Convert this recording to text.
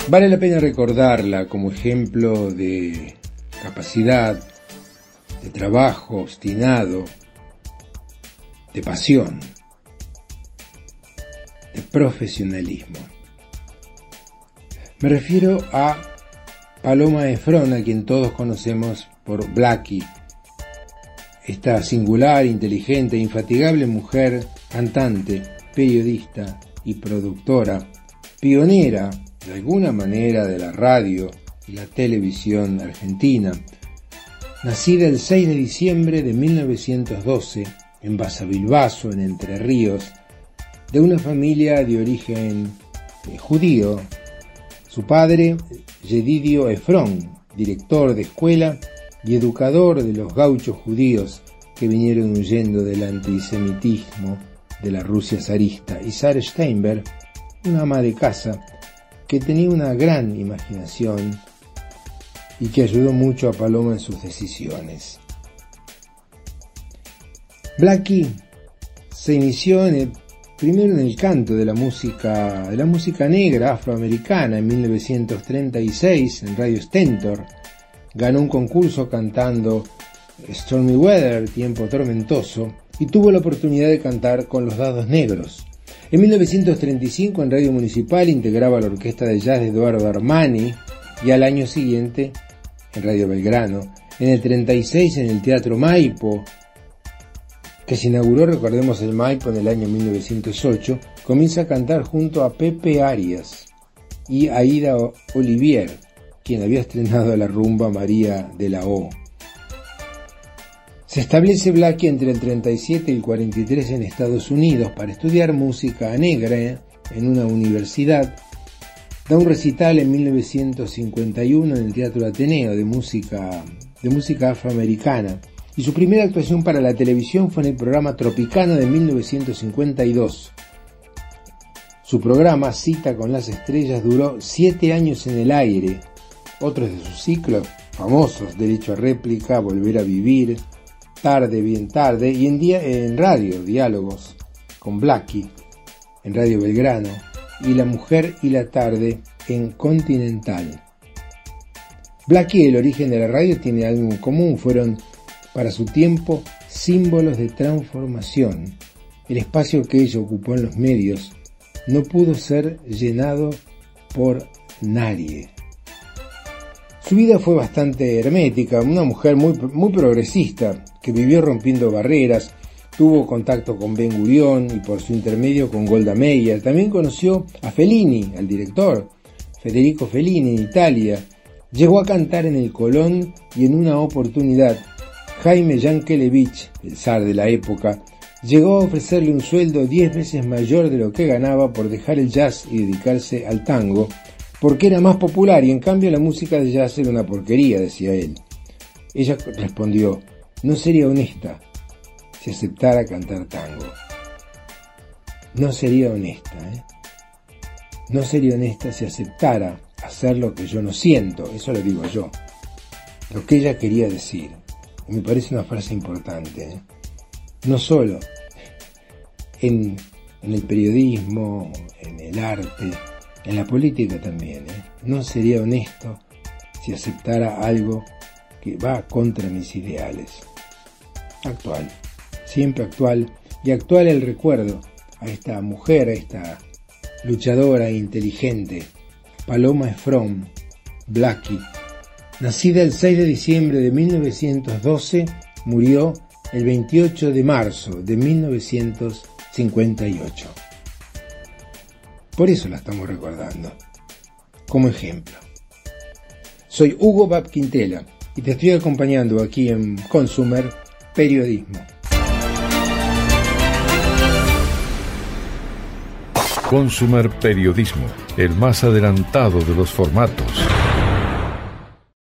Vale la pena recordarla como ejemplo de capacidad, de trabajo obstinado, de pasión, de profesionalismo. Me refiero a Paloma Efron, a quien todos conocemos por Blackie, esta singular, inteligente e infatigable mujer, cantante, periodista y productora, pionera de alguna manera de la radio y la televisión argentina, nacida el 6 de diciembre de 1912 en Basavilbaso, en Entre Ríos, de una familia de origen judío. Su padre, Yedidio Efron, director de escuela y educador de los gauchos judíos que vinieron huyendo del antisemitismo de la Rusia zarista, y Sara Steinberg, una ama de casa que tenía una gran imaginación y que ayudó mucho a Paloma en sus decisiones. Blackie se inició primero en el canto de la música negra afroamericana en 1936 en Radio Stentor. Ganó un concurso cantando Stormy Weather, Tiempo Tormentoso, y tuvo la oportunidad de cantar con Los Dados Negros. En 1935 en Radio Municipal integraba la orquesta de jazz de Eduardo Armani, y al año siguiente en Radio Belgrano. En el 36 en el Teatro Maipo, que se inauguró, recordemos, el Maipo en el año 1908, comienza a cantar junto a Pepe Arias y Aida Olivier, quien había estrenado la rumba María de la O. Se establece Blackie entre el 37 y el 43 en Estados Unidos para estudiar música negra en una universidad. Da un recital en 1951 en el Teatro Ateneo de música afroamericana, y su primera actuación para la televisión fue en el programa Tropicana de 1952. Su programa, Cita con las Estrellas, duró 7 años en el aire. Otros de sus ciclos famosos, Derecho a Réplica, Volver a Vivir, Tarde, Bien Tarde, y en radio, Diálogos con Blackie, en Radio Belgrano, y La Mujer y la Tarde en Continental. Blackie y el origen de la radio tiene algo en común, fueron para su tiempo símbolos de transformación. El espacio que ella ocupó en los medios no pudo ser llenado por nadie. Su vida fue bastante hermética, una mujer muy progresista, que vivió rompiendo barreras, tuvo contacto con Ben Gurión y por su intermedio con Golda Meir. También conoció a Fellini, al director, Federico Fellini, en Italia. Llegó a cantar en el Colón y en una oportunidad Jaime Yankelevich, el zar de la época, llegó a ofrecerle un sueldo 10 veces mayor de lo que ganaba por dejar el jazz y dedicarse al tango, porque era más popular y en cambio la música de jazz era una porquería, decía él. Ella respondió: no sería honesta si aceptara cantar tango. No sería honesta, No sería honesta si aceptara hacer lo que yo no siento, eso lo digo yo. Lo que ella quería decir. Y me parece una frase importante, No solo en el periodismo, en el arte, en la política también, No sería honesto si aceptara algo que va contra mis ideales. Actual, siempre actual, y actual el recuerdo a esta mujer, a esta luchadora inteligente, Paloma Efron, Blackie. Nacida el 6 de diciembre de 1912, murió el 28 de marzo de 1958. Por eso la estamos recordando, como ejemplo. Soy Hugo Bab Quintela y te estoy acompañando aquí en Consumer Periodismo. Consumer Periodismo, el más adelantado de los formatos.